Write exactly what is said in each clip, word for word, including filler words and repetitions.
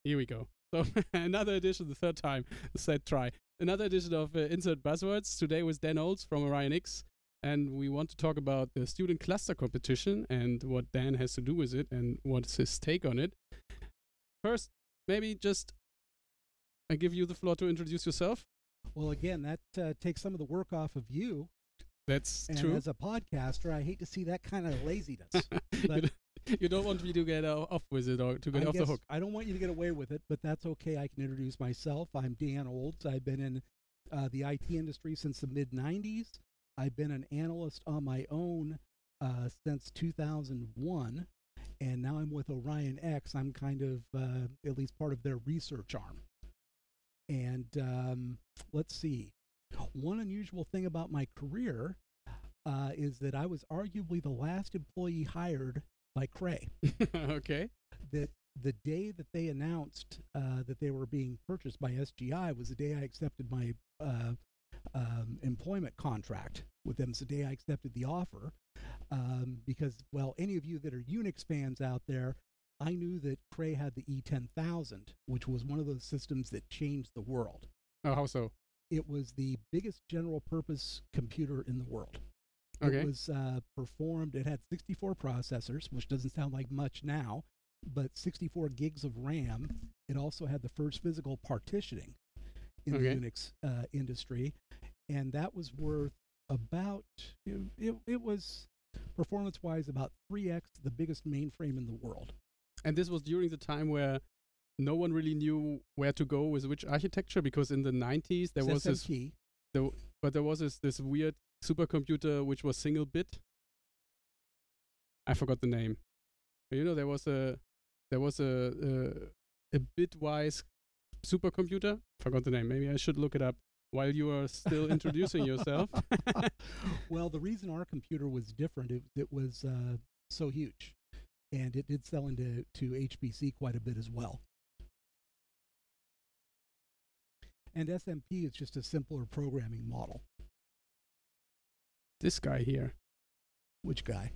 Here we go. So another edition, the third time, the third try. Another edition of uh, Insert Buzzwords. Today with Dan Olds from Orion X. And we want to talk about the student cluster competition and what Dan has to do with it and what's his take on it. First, maybe just I give you the floor to introduce yourself. Well, again, that uh, takes some of the work off of you. That's and true. As a podcaster, I hate to see that kind of laziness. But you don't want me to get off with it or to get I off guess the hook. I don't want you to get away with it, but that's okay. I can introduce myself. I'm Dan Olds. I've been in uh, the I T industry since the mid nineties. I've been an analyst on my own uh, since two thousand one, and now I'm with Orion X. I'm kind of uh, at least part of their research arm. And um, let's see. One unusual thing about my career uh, is that I was arguably the last employee hired by Cray. Okay. That the day that they announced uh, that they were being purchased by S G I was the day I accepted my uh, um, employment contract with them. It's the day I accepted the offer um, because, well, any of you that are Unix fans out there, I knew that Cray had the E ten thousand, which was one of those systems that changed the world. Oh, how so? It was the biggest general purpose computer in the world. Okay. It was uh, performed, it had sixty-four processors, which doesn't sound like much now, but sixty-four gigs of RAM. It also had the first physical partitioning in Okay. the Unix uh, industry, and that was worth about, it, it, it was performance-wise about three X the biggest mainframe in the world. And this was during the time where no one really knew where to go with which architecture, because in the nineties there was S M T. this, there, but there was this, this weird supercomputer which was single bit. I forgot the name. But you know, there was a there was a a, a bitwise supercomputer. Forgot the name. Maybe I should look it up while you are still introducing yourself. Well, the reason our computer was different, it, it was uh, so huge. And it did sell into to H P C quite a bit as well. And S M P is just a simpler programming model. This guy here. Which guy?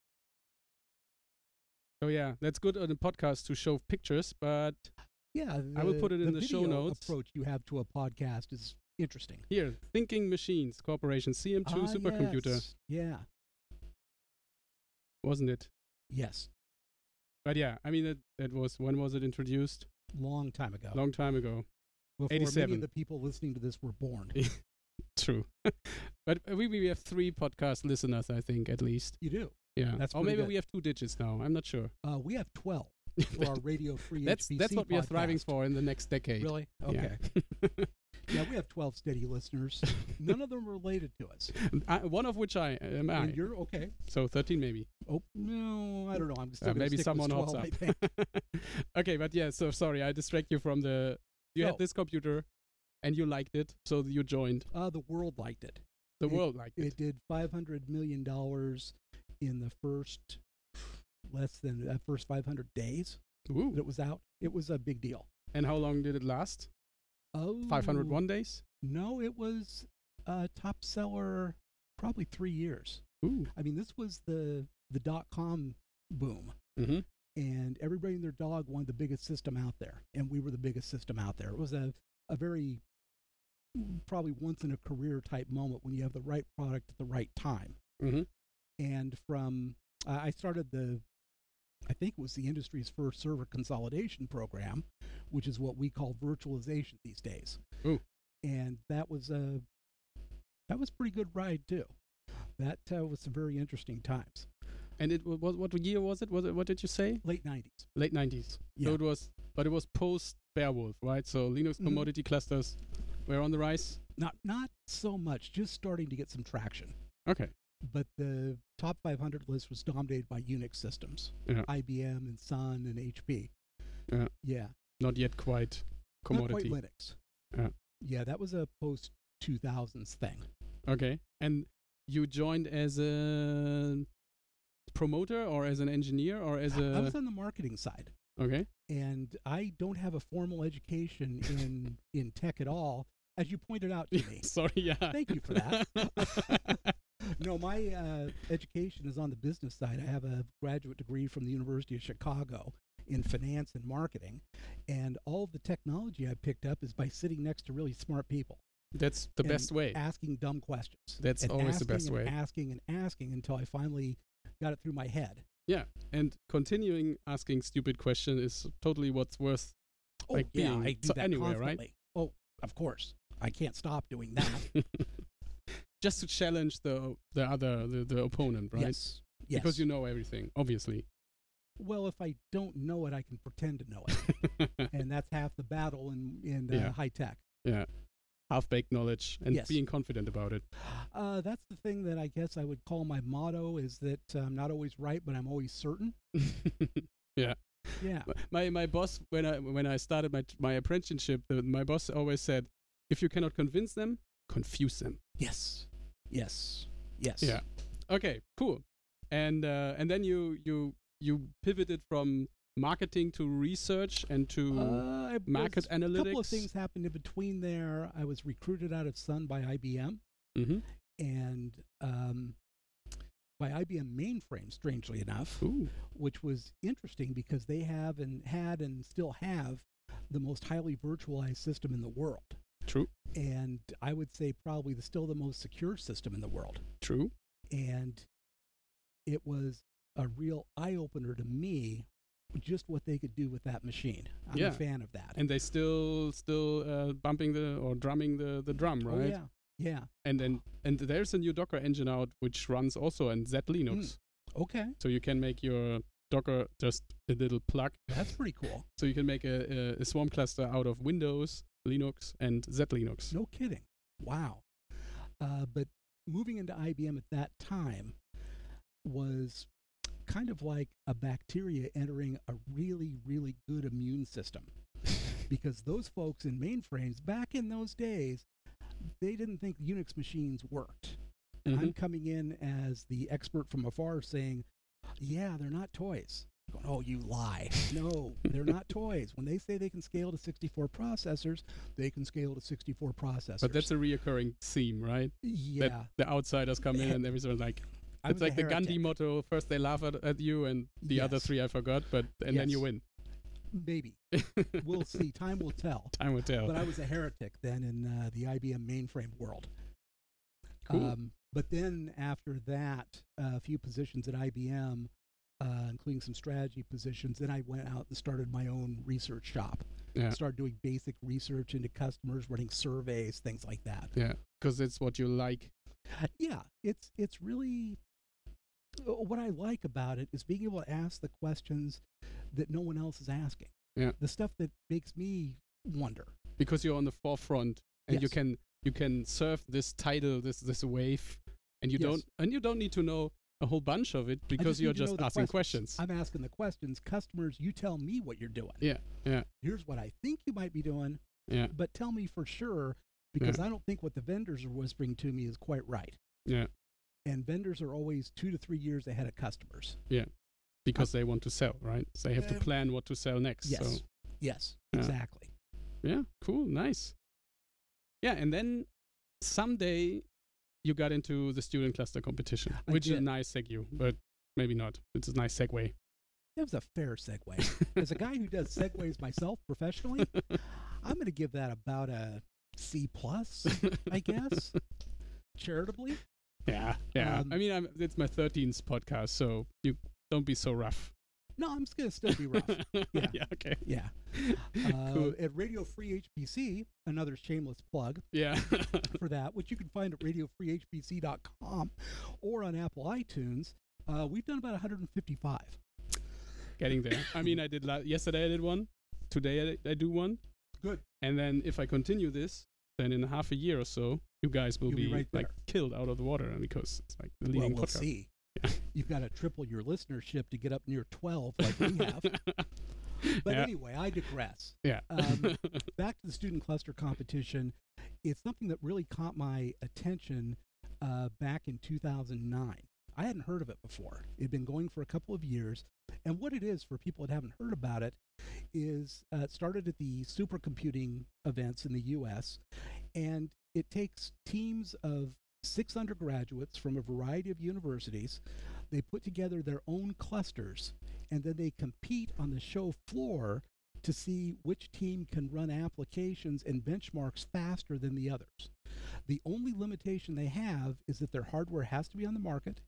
So yeah, that's good on the podcast to show pictures, but Yeah, the, I will put it in the, the show video notes. approach you have to a podcast is interesting. Here, Thinking Machines Corporation, C M two Ah, supercomputer, yes. Yeah. wasn't it? Yes. But yeah, I mean, that, that was, when was it introduced? Long time ago. Long time ago. Before eighty-seven. many of the people listening to this were born. True. But we, we have three podcast listeners, I think, at least. You do. Yeah. That's or pretty maybe good. we have two digits now. I'm not sure. Uh, we have twelve for our radio-free that's H P C that's what we are podcast. thriving for in the next decade. Really? Yeah. Okay. Yeah, we have twelve steady listeners. None of them related to us. I, one of which I am I. And you're okay. So thirteen maybe. Oh, no, I don't know. I'm still Uh, gonna maybe stick someone with hops twelve, up. I think. Okay, but yeah, so sorry, I distract you from the... You No. had this computer and you liked it, so you joined. Uh, the world liked it. The It- world liked it. It did five hundred million dollars in the first less than uh, first five hundred days that Ooh. it was out. It was a big deal. And how long did it last? Oh, five hundred one days? No, it was a top seller probably three years. Ooh. I mean, this was the the dot com boom, Mm-hmm. and everybody and their dog wanted the biggest system out there, and we were the biggest system out there. It was a a very probably once in a career type moment when you have the right product at the right time. Mm-hmm. And from uh, I started the I think it was the industry's first server consolidation program, which is what we call virtualization these days. Ooh. And that was a that was a pretty good ride too. That uh, was some very interesting times. And it was, what year was it? Was it? What did you say? Late nineties. Late nineties. Yeah. So it was, but it was post Beowulf, right? So Linux Mhm. commodity clusters were on the rise. Not not so much, just starting to get some traction. Okay. But the top five hundred list was dominated by Unix systems, Yeah. I B M and Sun and H P. Yeah. Yeah. Not yet quite commodity. Not quite Linux. Yeah. Yeah, that was a post two thousands thing. Okay. And you joined as a promoter or as an engineer or as a... I was on the marketing side. Okay. And I don't have a formal education in in tech at all, as you pointed out to me. Sorry, yeah. Thank you for that. No, my uh, education is on the business side. I have a graduate degree from the University of Chicago in finance and marketing, And all of the technology I picked up is by sitting next to really smart people. That's the and best way. Asking dumb questions. That's and always the best and way. Asking and asking until I finally got it through my head. Yeah, and continuing asking stupid questions is totally what's worth. Oh, like yeah, being I do so that anywhere, constantly. right? Oh, of course. I can't stop doing that. Just to challenge the the other the, the opponent, right? Yes. Yes. Because you know everything, obviously. Well, if I don't know it, I can pretend to know it, and that's half the battle in in uh, Yeah. high tech. Yeah, half-baked knowledge and Yes. being confident about it. Uh, that's the thing that I guess I would call my motto: is that uh, I'm not always right, but I'm always certain. Yeah. Yeah. My my boss when I when I started my my apprenticeship, the, my boss always said, if you cannot convince them, confuse them. Yes. Yes. Yes. Yeah. Okay. Cool. And uh, and then you you you pivoted from marketing to research and to Uh, I market was- A couple of analytics. things happened in between there. I was recruited out of Sun by I B M, Mm-hmm. and um, by I B M mainframe, strangely enough, Ooh. which was interesting because they have and had and still have the most highly virtualized system in the world. True. And I would say probably the, still the most secure system in the world. True. And it was a real eye-opener to me just what they could do with that machine. I'm Yeah. a fan of that. And they still still uh, bumping the or drumming the, the drum, right? Oh, yeah. Yeah. And then and there's a new Docker engine out which runs also on Z Linux. Mm. Okay. So you can make your Docker just a little plug. That's pretty cool. So you can make a, a, a Swarm cluster out of Windows, Linux, and Z Linux. No kidding. Wow. Uh, but moving into I B M at that time was kind of like a bacteria entering a really, really good immune system. Because those folks in mainframes back in those days, they didn't think Unix machines worked. And Mhm. I'm coming in as the expert from afar saying, yeah, they're not toys. Going, oh, you lie. No, they're not toys. When they say they can scale to sixty-four processors, they can scale to sixty-four processors. But that's a reoccurring theme, right? yeah. That the outsiders come in and everyone's like, I it's was a like the Gandhi heretic. motto: first they laugh at, at you, and the other Yes. three I forgot, but and then you Yes. win. Maybe. We'll see. Time will tell. Time will tell. But I was a heretic then in uh, the I B M mainframe world. Cool. Um, but then after that, uh, a few positions at I B M, uh, including some strategy positions, then I went out and started my own research shop. Yeah. Started doing basic research into customers, running surveys, things like that. Yeah, because it's what you like. Yeah, it's it's really uh, what I like about it is being able to ask the questions that no one else is asking. Yeah. The stuff that makes me wonder. Because you're on the forefront and you Yes. can you can surf this tidal, this this wave, and you Yes. don't and you don't need to know a whole bunch of it I because need you're to know just the asking questions. I'm asking the questions. Customers, you tell me what you're doing. Yeah, yeah, Here's what I think you might be doing, yeah, but tell me for sure because I don't think what the vendors are whispering to me is quite right. yeah. And vendors are always two to three years ahead of customers. Because they want to sell, right? So they have to Uh, plan what to sell next. Yes. So Yes, Yeah. exactly. yeah, cool, nice. Yeah, and then someday you got into the student cluster competition, I which is a did. nice segue, but maybe not. It's a nice segue. It was a fair segue. As a guy who does segues myself professionally, I'm going to give that about a C plus, I guess, charitably. Yeah, yeah. Um, I mean, I'm, it's my thirteenth podcast, so you don't be so rough. No, I'm going to still be rough. yeah. Yeah. okay. Yeah. Uh, Cool. At Radio Free H P C, another shameless plug Yeah. for that, which you can find at radio free h p c dot com or on Apple iTunes, uh, we've done about one hundred fifty-five. Getting there. I mean, I did la- yesterday. I did one. Today I, I do one. Good. And then if I continue this, then in half a year or so, you guys will You'll be, be right like there. killed out of the water because it's like the Well, leading we'll podcast. see. Yeah. You've got to triple your listenership to get up near twelve like we have. But Yeah. anyway, I digress. Yeah. Um, Back to the student cluster competition. It's something that really caught my attention uh, back in two thousand nine. I hadn't heard of it before. It had been going for a couple of years. And what it is, for people that haven't heard about it, is uh, it started at the supercomputing events in the U S, and it takes teams of six undergraduates from a variety of universities. They put together their own clusters, and then they compete on the show floor to see which team can run applications and benchmarks faster than the others. The only limitation they have is that their hardware has to be on the market,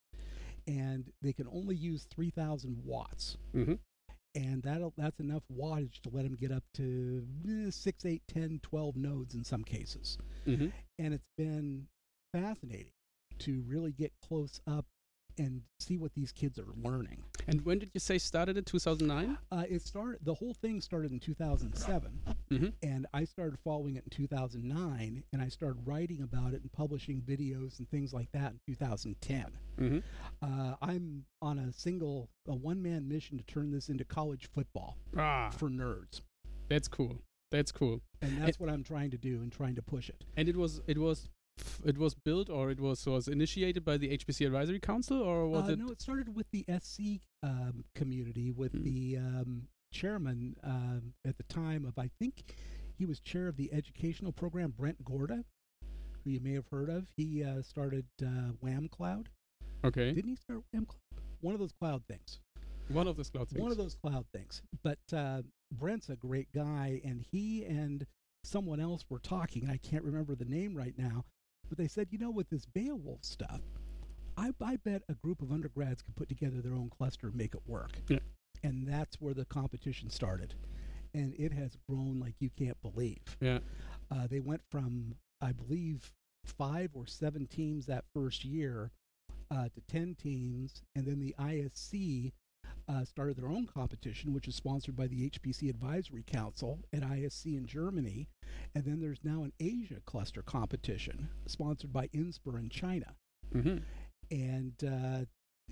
and they can only use three thousand watts. Mm-hmm. And that'll, that's enough wattage to let them get up to eh, six, eight, ten, twelve nodes in some cases. Mm-hmm. And it's been fascinating to really get close up and see what these kids are learning. And when did you say started it? two thousand nine? Uh, it started. The whole thing started in two thousand seven, Mm-hmm. and I started following it in two thousand nine, and I started writing about it and publishing videos and things like that in two thousand ten. Mm-hmm. Uh, I'm on a single, a one-man mission to turn this into college football Ah, for nerds, that's cool. That's cool. and that's what I'm trying to do and trying to push it. And it was it was it was built, or it was was initiated by the H P C Advisory Council, or was Uh, it? no, it started with the S C um, community, with Hmm. the um, chairman um, at the time of, I think he was chair of the educational program, Brent Gorda, who you may have heard of. He uh, started uh, Wham Cloud. Okay, Didn't he start Wham Cloud? One of those cloud things. one of those cloud things. One of those cloud things. But uh, Brent's a great guy, and he and someone else were talking. I can't remember the name right now, but they said, you know, with this Beowulf stuff, I, I bet a group of undergrads could put together their own cluster and make it work. Yeah. And that's where the competition started. And it has grown like you can't believe. Yeah. Uh, they went from, I believe, five or seven teams that first year uh, to ten teams. And then the I S C uh, started their own competition, which is sponsored by the H P C Advisory Council at I S C in Germany. And then there's now an Asia cluster competition sponsored by INSPIR in China. Mm-hmm. And uh,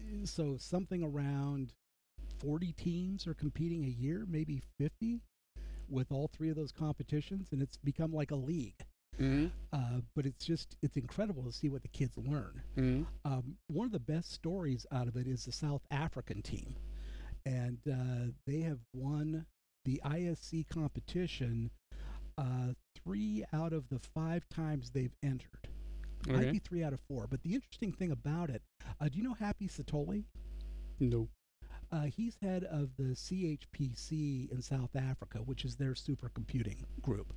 so something around forty teams are competing a year, maybe fifty, with all three of those competitions, and it's become like a league. Mm-hmm. Uh, but it's just, it's incredible to see what the kids learn. Mm-hmm. Um, one of the best stories out of it is the South African team. And uh, they have won the I S C competition uh, three out of the five times they've entered. Okay. Might be three out of four. But the interesting thing about it, uh, do you know Happy Satoli? No. Uh, he's head of the C H P C in South Africa, which is their supercomputing group.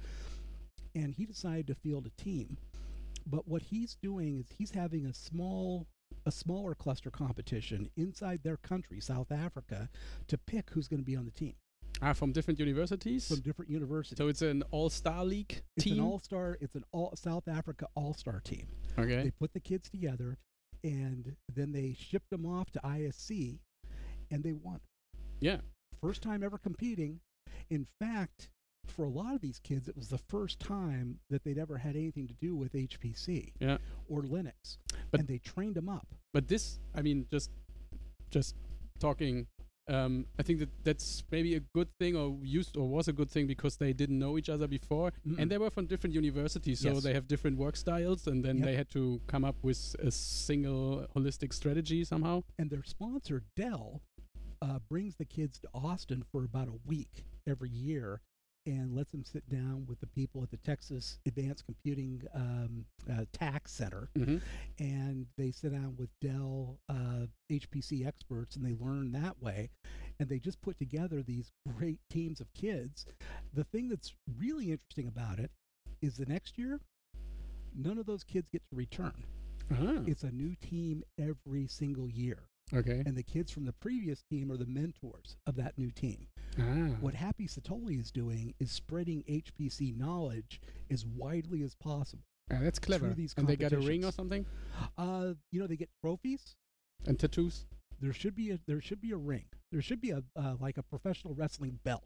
And he decided to field a team. But what he's doing is he's having a small, a smaller cluster competition inside their country, South Africa, to pick who's going to be on the team Ah, from different universities. from different universities. So it's an all-star league it's team. an all-star. It's an all South Africa all-star team. okay. They put the kids together, and then they shipped them off to I S C, and they won. Yeah. First time ever competing. In fact, for a lot of these kids, it was the first time that they'd ever had anything to do with H P C Yeah. or Linux, But- and they trained them up. But this, I mean, just just talking. Um, I think that that's maybe a good thing, or used or was a good thing, because they didn't know each other before, Mm-mm. and they were from different universities, so Yes. they have different work styles, and then Yep. they had to come up with a single holistic strategy somehow. And their sponsor, Dell, uh, brings the kids to Austin for about a week every year and lets them sit down with the people at the Texas Advanced Computing um, uh, Tax Center. Mm-hmm. And they sit down with Dell uh, H P C experts, and they learn that way. And they just put together these great teams of kids. The thing that's really interesting about it is the next year, none of those kids get to return. Ah, It's a new team every single year. okay. And the kids from the previous team are the mentors of that new team. Ah, What Happy Satoli is doing is spreading H P C knowledge as widely as possible. ah, that's clever. these And they got a ring or competitions. something, Uh, you know, they get trophies. and tattoos. There should be a there should be a ring. There should be a uh, like a professional wrestling belt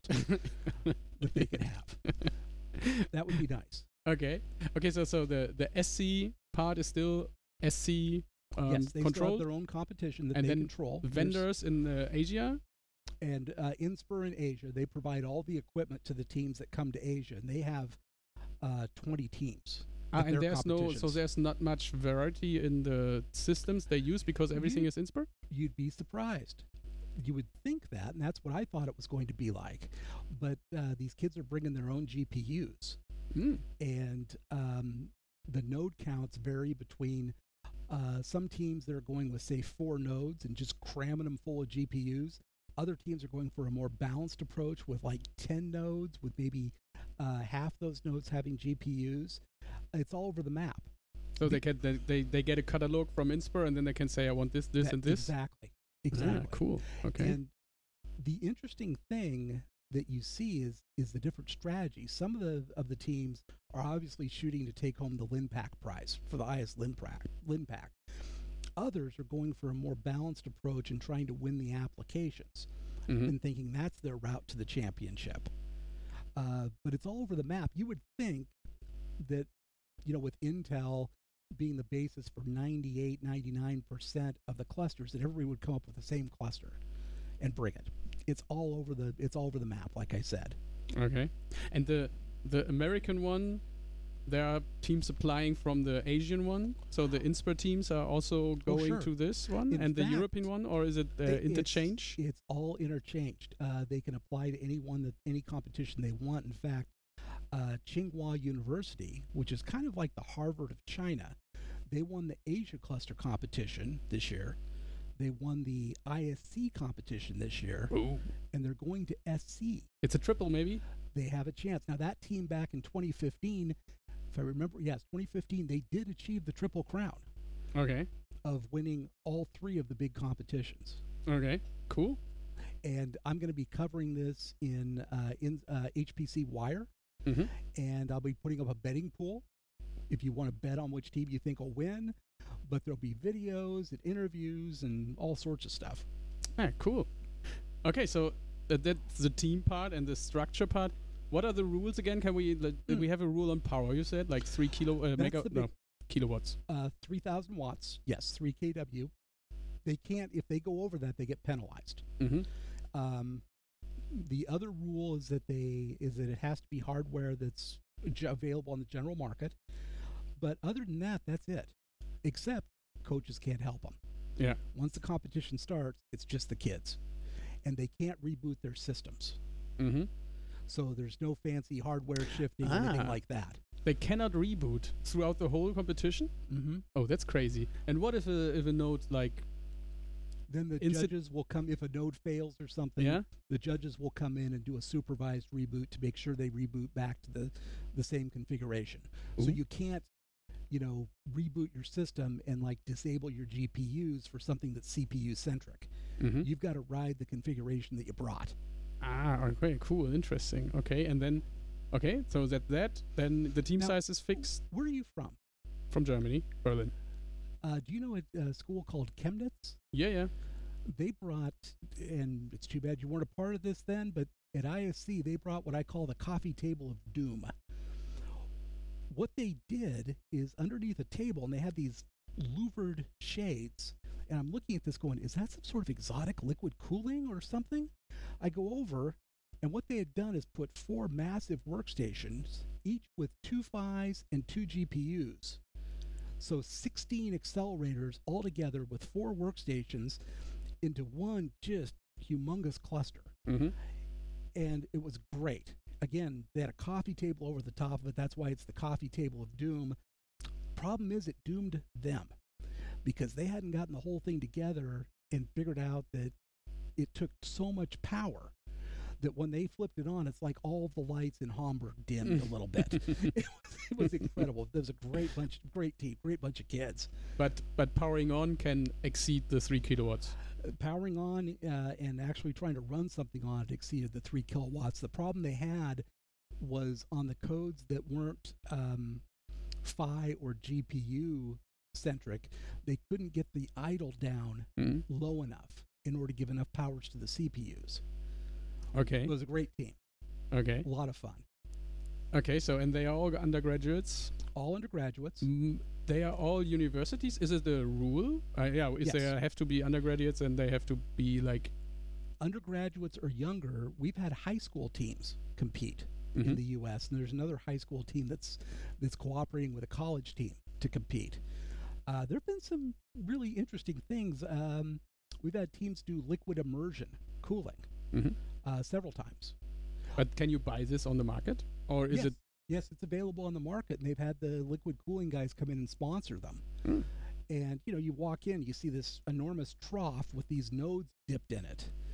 that they could have. That would be nice. Okay. Okay. So so the the S C part is still S C um, yes, they still have controlled. their own competition that And they then control. There's- Vendors in uh, Asia. and uh, INSPIR in Asia, they provide all the equipment to the teams that come to Asia, and they have uh, twenty teams. Ah, with and their there's no, so competitions. there's not much variety in the systems they use, because everything You- is INSPIR. You'd be surprised. You would think that, and that's what I thought it was going to be like. But uh, these kids are bringing their own G P Us, Mm. and um, the node counts vary between uh, some teams that are going with, say, four nodes and just cramming them full of G P Us Other teams are going for a more balanced approach with like ten nodes, with maybe uh, half those nodes having G P Us. It's all over the map. So they can they, they, they get a catalog from Inspur, and then they can say, I want this, this, That- and this. Exactly. Exactly. Ah, cool. Okay. And the interesting thing that you see is is the different strategies. Some of the of the teams are obviously shooting to take home the Linpack prize for the highest Linpack. Linpack. Others are going for a more balanced approach and trying to win the applications Mhm. and thinking that's their route to the championship. Uh, but it's all over the map. You would think that, you know, with Intel being the basis for ninety-eight, ninety-nine percent of the clusters, that everybody would come up with the same cluster and bring it. It's all over the it's all over the map, like I said. Okay. And the the American one, there are teams applying from the Asian one. So the Inspur teams are also going sure. to this one In and the fact, European one, or is it uh, It- interchange? It's, it's all interchanged. Uh, they can apply to anyone that any competition they want. In fact, uh, Tsinghua University, which is kind of like the Harvard of China, they won the Asia Cluster competition this year. They won the I S C competition this year, Ooh. and they're going to S C. It's a triple, maybe. They have a chance. Now, that team back in twenty fifteen, if I remember, yes, twenty fifteen, they did achieve the triple crown Okay. of winning all three of the big competitions. Okay. Cool. And I'm going to be covering this in uh, in uh, H P C Wire, Mm-hmm. and I'll be putting up a betting pool if you want to bet on which team you think will win. But there'll be videos and interviews and all sorts of stuff. Ah, cool. Okay, so uh, that's the team part and the structure part. What are the rules again? Can we like, Mm. we have a rule on power? You said like three kilo uh, That's mega the no big- kilowatts. Uh, three thousand watts, yes, three K W. They can't, if they go over that, they get penalized. Mm-hmm. Um, the other rule is that they is that it has to be hardware that's j- available on the general market. But other than that, that's it. Except coaches can't help them. Yeah. Once the competition starts, it's just the kids, and they can't reboot their systems. Mm-hmm. So there's no fancy hardware shifting or anything Ah. like that. They cannot reboot throughout the whole competition. Mm-hmm. Oh, that's crazy. And what if a if a node like Then the Inci- judges will come if a node fails or something. yeah? The judges will come in and do a supervised reboot to make sure they reboot back to the the same configuration. So Ooh. you can't, you know, reboot your system and like disable your G P Us for something that's C P U centric. Mm-hmm. You've got to ride the configuration that you brought. Ah, okay, cool, interesting. Okay, and then okay, so that that then the team Now- size is fixed Where are you from? from Germany, Berlin. Uh, do you know a, a school called Chemnitz? Yeah, yeah. They brought, and it's too bad you weren't a part of this then, but at I S C they brought what I call the coffee table of doom. What they did is underneath a table, and they had these louvered shades, and I'm looking at this going, is that some sort of exotic liquid cooling or something? I go over, and what they had done is put four massive workstations, each with two P H Is and two G P Us. So sixteen accelerators all together with four workstations into one just humongous cluster. Mm-hmm. And it was great. Again, they had a coffee table over the top of it. That's why it's the coffee table of doom. Problem is, it doomed them because they hadn't gotten the whole thing together and figured out that it took so much power that when they flipped it on, it's like all the lights in Hamburg dimmed a little bit. It was, it was incredible. There was a great bunch, great team, great bunch of kids. But but powering on can exceed the three kilowatts. Uh, Powering on uh, and actually trying to run something on it exceeded the three kilowatts. The problem they had was on the codes that weren't um, F I or G P U centric. They couldn't get the idle down Mm-hmm. low enough in order to give enough powers to the C P Us. Okay. It was a great team, Okay. a lot of fun. Okay. So and they are all undergraduates. All undergraduates. Mm, they are all universities. Is it the rule? Uh, yeah. Is Yes. there have to be undergraduates and they have to be like. Undergraduates or younger, we've had high school teams compete in Mhm. the U S, and there's another high school team that's that's cooperating with a college team to compete. Uh, there have been some really interesting things. Um, we've had teams do liquid immersion cooling Mhm. uh, several times. But can you buy this on the market, or is yes, it? yes, it's available on the market, and they've had the liquid cooling guys come in and sponsor them. Mm. And you know, you walk in, you see this enormous trough with these nodes dipped in it.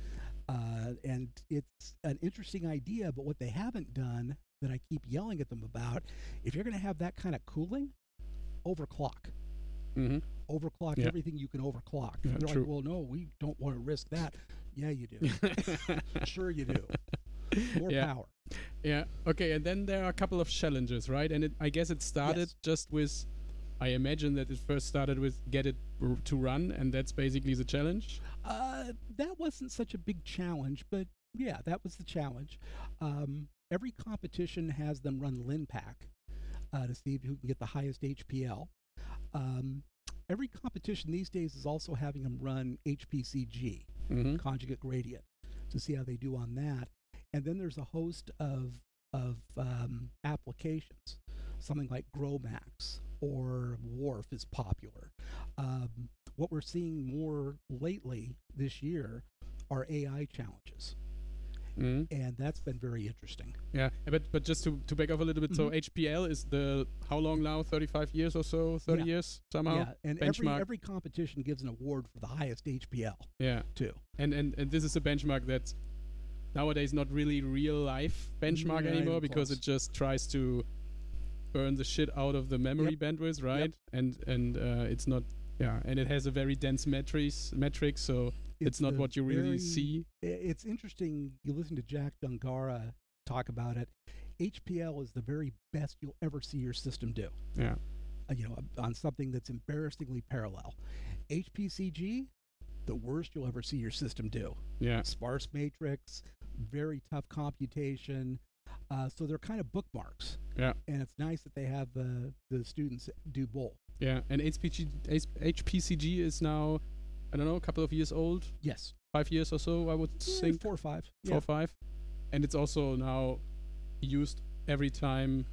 Uh, and it's an interesting idea, but what they haven't done that I keep yelling at them about, if you're going to have that kind of cooling, overclock. Mm-hmm. Overclock Yeah. everything you can overclock. Yeah, They're true. like, well, no, we don't want to risk that. Yeah, you do. Sure you do. More Yeah. power. Yeah. Okay. And then there are a couple of challenges, right? And it, I guess it started Yes. just with. I imagine that it first started with get it r- to run, and that's basically the challenge. Uh, that wasn't such a big challenge, but yeah, that was the challenge. Um, every competition has them run LinPack uh, to see who can get the highest H P L. Um, every competition these days is also having them run H P C G, Mm-hmm. conjugate gradient, to see how they do on that. And then there's a host of of um, applications, something like GrowMax or Wharf is popular. Um, what we're seeing more lately this year are A I challenges, Mm-hmm. and that's been very interesting. Yeah, but but just to, to back off a little bit, so Mhm. H P L is the how long now? thirty-five years or so? thirty Yeah. years somehow? Yeah, and every benchmark. every competition gives an award for the highest H P L Yeah. too. And, and and this is a benchmark that's nowadays not really real life benchmark Yeah, not anymore even because close. it just tries to burn the shit out of the memory bandwidth, right? And and uh, it's not yeah, and it has a very dense metrics metrics, so it's, not the what you really very- see. i- It's interesting. You listen to Jack Dungara talk about it. H P L is the very best you'll ever see your system do. Yeah. Uh, you know, on something that's embarrassingly parallel. H P C G, the worst you'll ever see your system do. Yeah. Sparse matrix, very tough computation. Uh, so they're kind of bookmarks. Yeah. And it's nice that they have the the students do both. Yeah. And H P G, H P C G is now I don't know, a couple of years old, Yes. five years or so, I would Eh, think. four or five. Four Yeah. or five. And it's also now used every time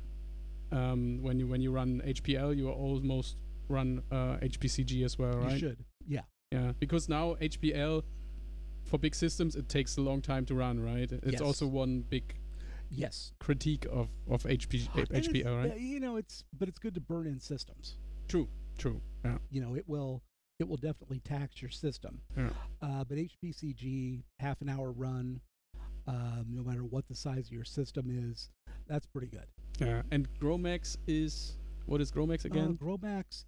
um, when you when you run H P L, you almost run uh, H P C G as well, right? You should. Yeah. Yeah, because now H P L for big systems it takes a long time to run, right? It's Yes. also one big Yes. critique of of H P And H P L, it's, right? uh, you know, it's but it's good to burn in systems. True, true. Yeah, You know, it will it will definitely tax your system. yeah, Uh, but H P C G, half an hour run, um, no matter what the size of your system is, that's pretty good. yeah. And GrowMax is what is GrowMax Uh, again? GrowMax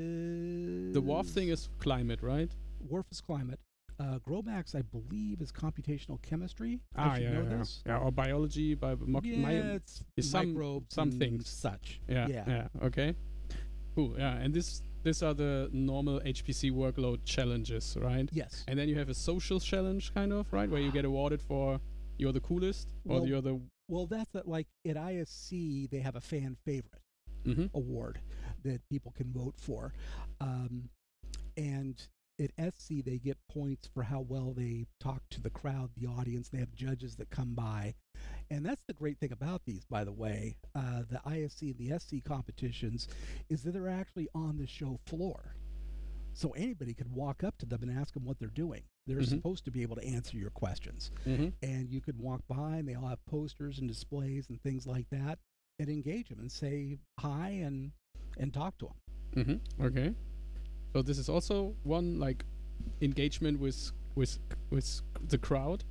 is the W A F thing is climate, right? Wharf is climate. Uh, GrowMax, I believe, is computational chemistry. I Ah, should yeah, know yeah, this. yeah. Or biology, by mo- Yeah, my, it's is some- microbes some and things. such. Yeah, Yeah. yeah, okay, cool. Yeah, and this these are the normal H P C workload challenges, right? Yes. And then you have a social challenge, kind of, right, where you get awarded for you're the coolest or Well, you're the. Well, that's it. Like at I S C, they have a fan favorite Mm-hmm. award that people can vote for. Um, and at S C, they get points for how well they talk to the crowd, the audience. They have judges that come by. And that's the great thing about these, by the way. Uh, the I S C and the S C competitions is that they're actually on the show floor. So anybody could walk up to them and ask them what they're doing. They're Mhm. supposed to be able to answer your questions. Mm-hmm. And you could walk by and they all have posters and displays and things like that and engage them and say hi and and talk to them. Mm-hmm. Okay. So this is also one like engagement with with with the crowd.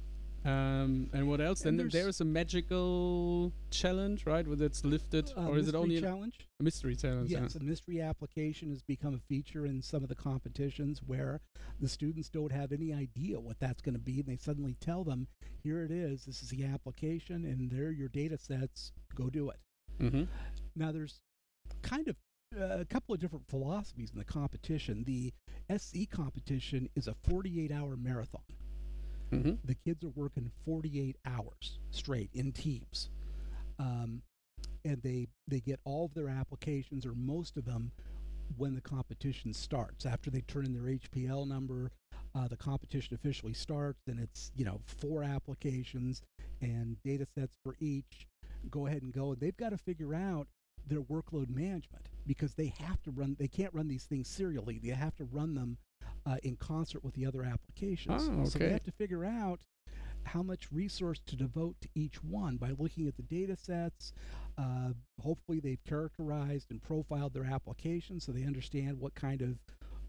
Um, and what else? And then there's- there is a magical challenge, right? Where it's lifted, Uh, or is it mystery only challenge? a mystery challenge? Yes, a mystery application has become a feature in some of the competitions where the students don't have any idea what that's going to be. And they suddenly tell them, here it is, this is the application, and there are your data sets, go do it. Yeah. Mm-hmm. Now, there's kind of uh, a couple of different philosophies in the competition. The S C competition is a forty-eight hour marathon. Mm-hmm. The kids are working forty-eight hours straight in teams. Um, and they they get all of their applications, or most of them, when the competition starts. After they turn in their H P L number, uh, the competition officially starts, and it's, you know, four applications and data sets for each. Go ahead and go. And they've got to figure out their workload management, because they have to run, they can't run these things serially. They have to run them uh, in concert with the other applications. Oh, So they okay. have to figure out how much resource to devote to each one by looking at the data sets. Uh, hopefully they've characterized and profiled their application so they understand what kind of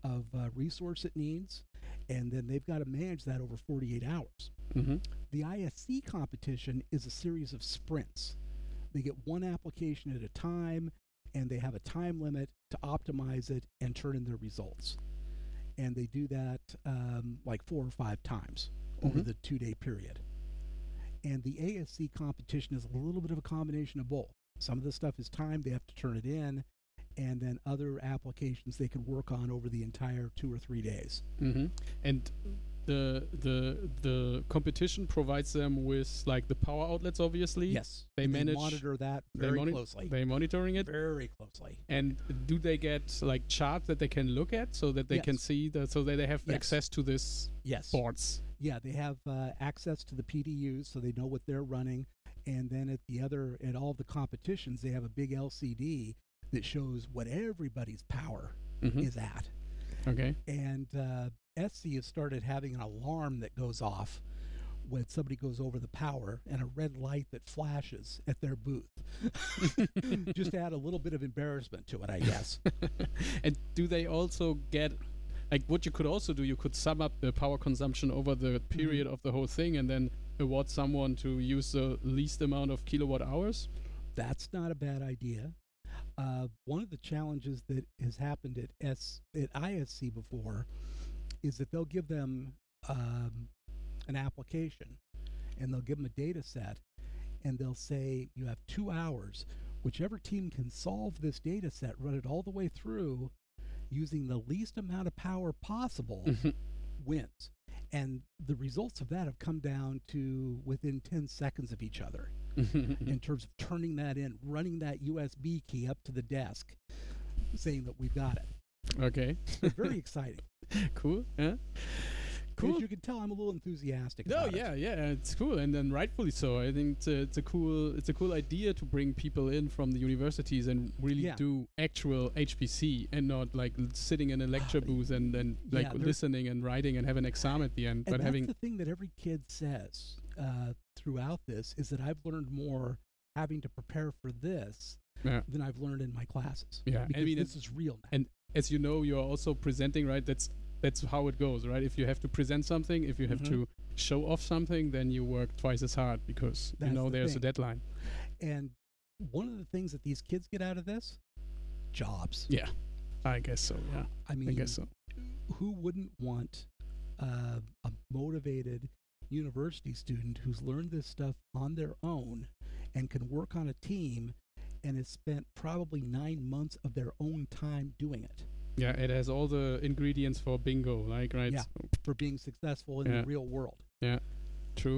of uh, resource it needs, and then they've got to manage that over forty-eight hours. Mm-hmm. The I S C competition is a series of sprints. They get one application at a time, and they have a time limit to optimize it and turn in their results. And they do that um, like four or five times over Mhm. the two-day period. And the A S C competition is a little bit of a combination of both. Some of the stuff is timed, they have to turn it in, and then other applications they can work on over the entire two or three days. Mm-hmm. And the the the competition provides them with like the power outlets, obviously. Yes, They and manage- monitor that they very moni- closely. They're monitoring it. Very closely. And do they get like charts that they can look at so that they can Yes. see that, so that they have Yes. access to this Yes. boards? Yeah, they have uh, access to the P D Us, so they know what they're running. And then at the other, at all the competitions, they have a big L C D that shows what everybody's power Mm-hmm. is at. Okay. And uh, S C has started having an alarm that goes off when somebody goes over the power, and a red light that flashes at their booth. Just to add a little bit of embarrassment to it, I guess. And do they also get like what you could also do? You could sum up the power consumption over the period of the whole thing, and then award someone to use the least amount of kilowatt hours. That's not a bad idea. Uh, one of the challenges that has happened at S at I S C before is that they'll give them um, an application, and they'll give them a data set, and they'll say you have two hours. Whichever team can solve this data set, run it all the way through using the least amount of power possible, wins. And the results of that have come down to within ten seconds of each other in terms of turning that in, running that U S B key up to the desk, saying that we've got it. Okay. So very exciting. Cool. Yeah. Cool. As you can tell, I'm a little enthusiastic No, about yeah, it. yeah, it's cool, and then rightfully so. I think it's a, it's a cool, it's a cool idea to bring people in from the universities and really Yeah. do actual H P C and not like l- sitting in a lecture booth and and like Yeah, there- listening and writing and have an exam at the end, And but that's having the thing that every kid says uh, throughout this is that I've learned more having to prepare for this Yeah. than I've learned in my classes. Yeah, I Because mean, this is real now. and as you know, you're also presenting, right? That's that's how it goes, right? If you have to present something, if you have Mhm. to show off something, then you work twice as hard because you That's know the there's thing. a deadline. And one of the things that these kids get out of this, jobs. Yeah, I guess so. Yeah, I mean, I guess so. who wouldn't want uh, a motivated university student who's learned this stuff on their own and can work on a team and has spent probably nine months of their own time doing it Yeah, it has all the ingredients for bingo, like right. Yeah. So- for being successful in Yeah. the real world? True.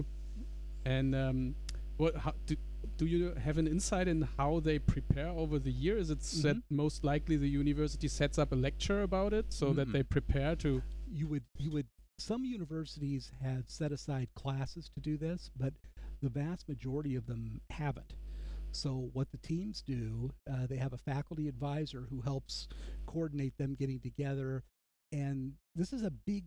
And um, what? How, do, do you have an insight in how they prepare over the year? Is it that Mhm. most likely the university sets up a lecture about it so that Mm-mm. they prepare to? You would, you would. Some universities have set aside classes to do this, but the vast majority of them haven't. So what the teams do, uh, they have a faculty advisor who helps coordinate them getting together, and this is a big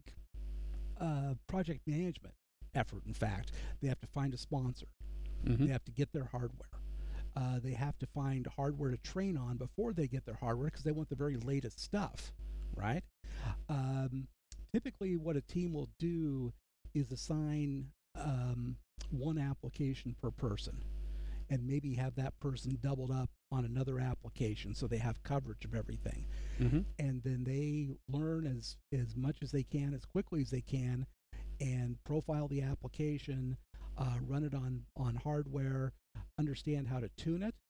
uh, project management effort. In fact, they have to find a sponsor. Mhm. They have to get their hardware. Uh, they have to find hardware to train on before they get their hardware because they want the very latest stuff, right? Um, typically, what a team will do is assign um, one application per person and maybe have that person doubled up on another application so they have coverage of everything. Mhm. And then they learn as, as much as they can, as quickly as they can, and profile the application, uh, run it on, on hardware, understand how to tune it,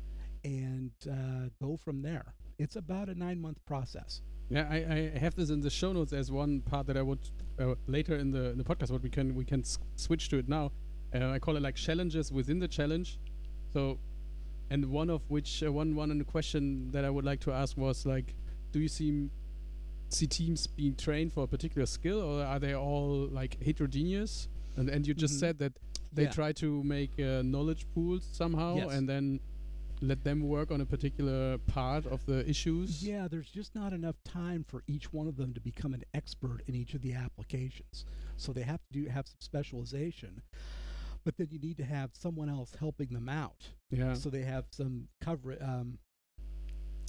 and uh, go from there. It's about a nine-month process. Yeah, I, I have this in the show notes as one part that I would uh, later in the in the podcast. But we can we can s- switch to it now. Uh, I call it like challenges within the challenge. So, and one of which uh, one one in the question that I would like to ask was like, do you see see teams being trained for a particular skill, or are they all like heterogeneous? And and you just Mhm. said that they Yeah. try to make uh, knowledge pools somehow, Yes. and then let them work on a particular part of the issues. Yeah, there's just not enough time for each one of them to become an expert in each of the applications. So they have to do have some specialization. But then you need to have someone else helping them out. Yeah. So they have some cover um,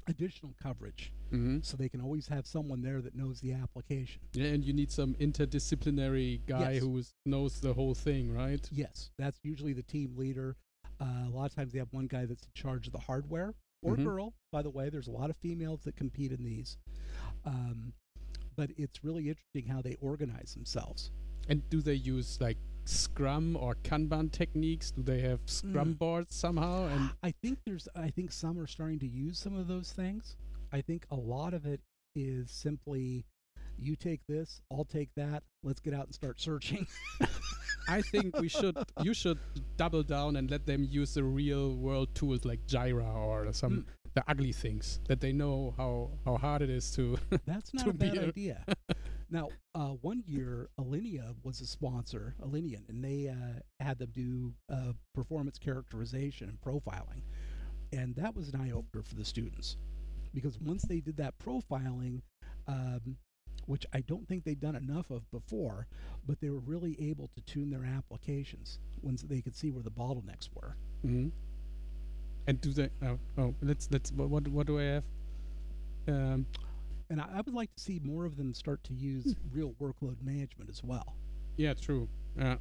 additional coverage, Mm-hmm. so they can always have someone there that knows the application. Yeah, and you need some interdisciplinary guy Yes. who is, knows the whole thing, right? Yes, that's usually the team leader. Uh, a lot of times they have one guy that's in charge of the hardware, or Mhm. girl, by the way. There's a lot of females that compete in these. Um, but it's really interesting how they organize themselves. And do they use like Scrum or Kanban techniques? Do they have Scrum Mm. boards somehow? And I think there's, I think some are starting to use some of those things. I think a lot of it is simply, you take this, I'll take that. Let's get out and start searching. I think we should, you should double down and let them use the real world tools like Jira or some Mm. the ugly things that they know how how hard it is to. That's not To a bad be a- idea. Now, uh, one year, Alinea was a sponsor, Alinea, and they uh, had them do uh, performance characterization and profiling. And that was an eye opener for the students, because once they did that profiling, um, which I don't think they'd done enough of before, but they were really able to tune their applications once they could see where the bottlenecks were. Mhm. And do they? Oh, oh, let's let's. What what, what do I have? Um, And I, I would like to see more of them start to use real workload management as well. yeah, true. Yeah.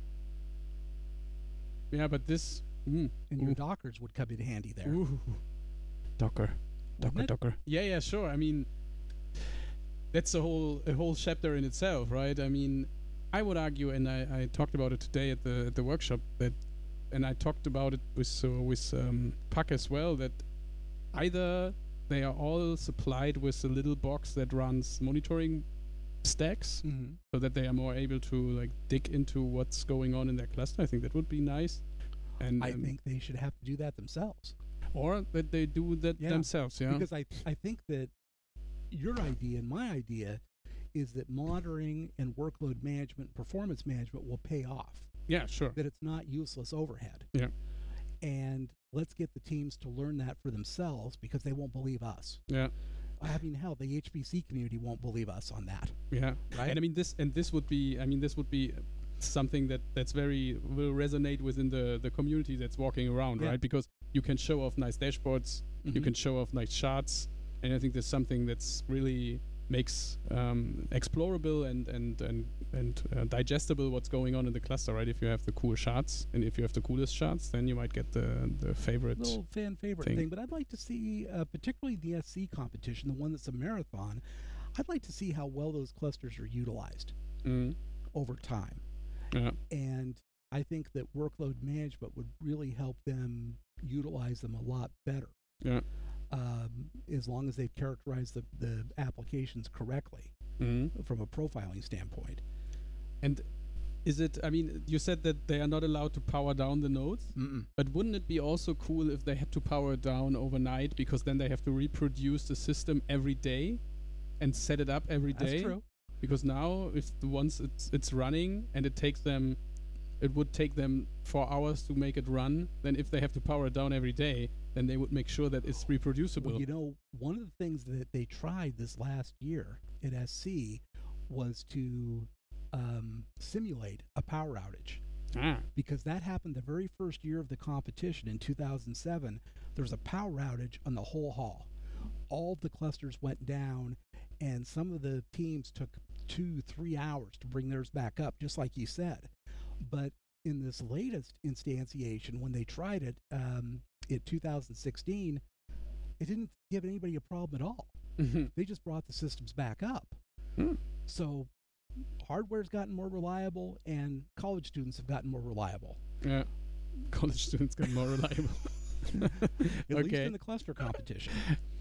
Yeah, but this. Mm, And your Ooh. Dockers would come in handy there. Ooh. Docker. Docker, Wouldn't it? Docker. Yeah, yeah, sure. I mean, that's a whole a whole chapter in itself, right? I mean, I would argue, and I, I talked about it today at the at the workshop, that, and I talked about it with uh, with um, Puck as well, that either they are all supplied with a little box that runs monitoring stacks, Mm-hmm. so that they are more able to like dig into what's going on in their cluster. I think that would be nice. And I um, think they should have to do that themselves. or that they do that Yeah, themselves. Yeah. Because I, I think that your idea and my idea is that monitoring and workload management, performance management will pay off, yeah. Sure. that it's not useless overhead. Yeah. And let's get the teams to learn that for themselves, because they won't believe us. Yeah. I mean, hell, the H P C community won't believe us on that. Yeah. Right? And I mean this, and this would be. I mean this would be something that that's very will resonate within the the community that's walking around, Yeah. right? Because you can show off nice dashboards, you Mhm. can show off nice charts, and I think there's something that's really makes um, explorable and and and and uh, digestible what's going on in the cluster, right? If you have the cool charts, and if you have the coolest charts, then you might get the the favorite. little fan favorite thing. thing. But I'd like to see, uh, particularly the S C competition, the one that's a marathon, I'd like to see how well those clusters are utilized Mm. over time. Yeah. And I think that workload management would really help them utilize them a lot better. Yeah. Um, as long as they've characterized the, the applications correctly Mm. from a profiling standpoint. And is it? I mean, you said that they are not allowed to power down the nodes. Mm-mm. But wouldn't it be also cool if they had to power it down overnight, because then they have to reproduce the system every day and set it up every day? That's true. Because now, if the once it's it's running and it takes them, it would take them four hours to make it run. Then if they have to power it down every day, then they would make sure that it's reproducible. Well, you know, one of the things that they tried this last year at S C was to um, simulate a power outage, ah, because that happened the very first year of the competition in two thousand seven. There was a power outage on the whole hall. All of the clusters went down, and some of the teams took two, three hours to bring theirs back up, just like you said. But in this latest instantiation, when they tried it um, in two thousand sixteen, it didn't give anybody a problem at all. mhm. They just brought the systems back up. Hmm. So hardware's gotten more reliable, and college students have gotten more reliable, yeah, college students get more reliable. at least Okay. in the cluster competition.